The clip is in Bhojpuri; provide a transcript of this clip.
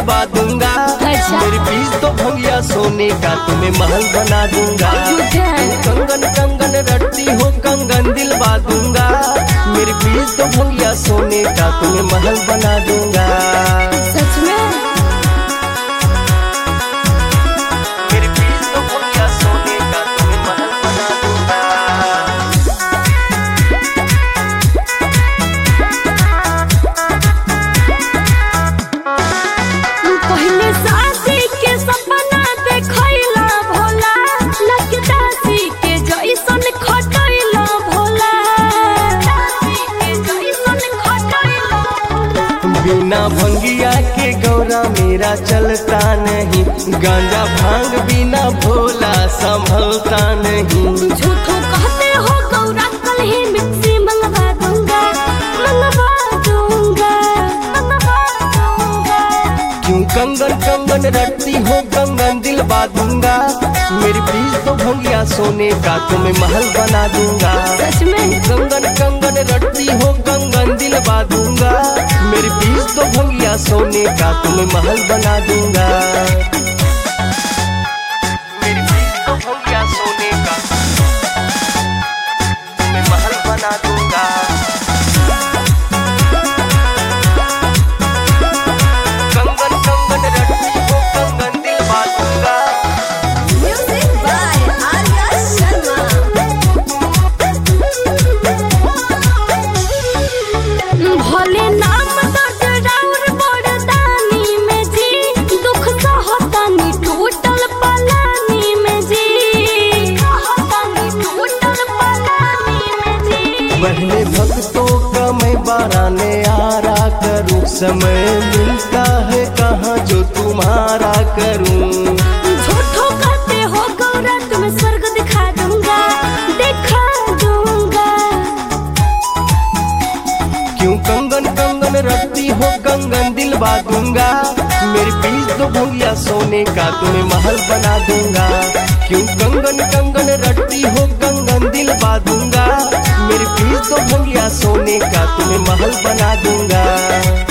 दिलवा दूंगा। मेरी फीस तो भंगिया सोने का तुम्हें महल बना दूंगा। कंगन कंगन रटती हो कंगन दिलवा दूंगा। मेरी फीस तो भंगिया सोने का तुम्हें महल बना दूंगा। सच में मेरी फीस तो भंगिया सोने का तुम्हें महल बना दूंगा। पहले शादी के सपना देखैला भोला, लखदासी के जैसन खटैला भोला, बिना भंगिया के गौरा मेरा चलता नहीं। गांजा भांग बिना भोला संभलता नहीं। झूठो कहते हो गौरा, कल ही मिक्सी मंगवा दूंगा, मंगवा दूंगा, मंगवा दूंगा। क्यों कंगन कंगन रटती हो कंगन दिलवा दूंगा। मेरी फीस तो भंगिया सोने का तुम्हें महल बना दूंगा। सच में कंगन कंगन रटती हो कंगन दिलवा दूंगा। मेरी फीस तो भंगिया सोने का तुम्हें महल बना दूंगा। मेरी फीस तो भंगिया सोने का तुम्हें महल बना दूंगा। कंगन कंगन रटती हो कंगन दिलवा दूंगा। Music by Arya Sharma. भोले नाम दर्द बड़दानी में जी, दुख सहतानी टूटल पलानी में जी, सहतानी टूटल पलानी में जी। बहने भक्तों का मैं बाराने आरा करूं। समय मिलता है कहाँ जो तुम्हारा करूं। झूठो कहते हो गौरा, तुम्हें स्वर्ग दिखा दूंगा, दिखा दूंगा। क्यों कंगन कंगन रखती हो कंगन दिलवा दूंगा। मेरी फीस तो भंगिया सोने का तुम्हें महल बना दूंगा। क्यों कंगन कंगन रखती हो कंगन दिलवा दूंगा। मेरी फीस तो भंगिया सोने का तुम्हें महल बना दूंगा।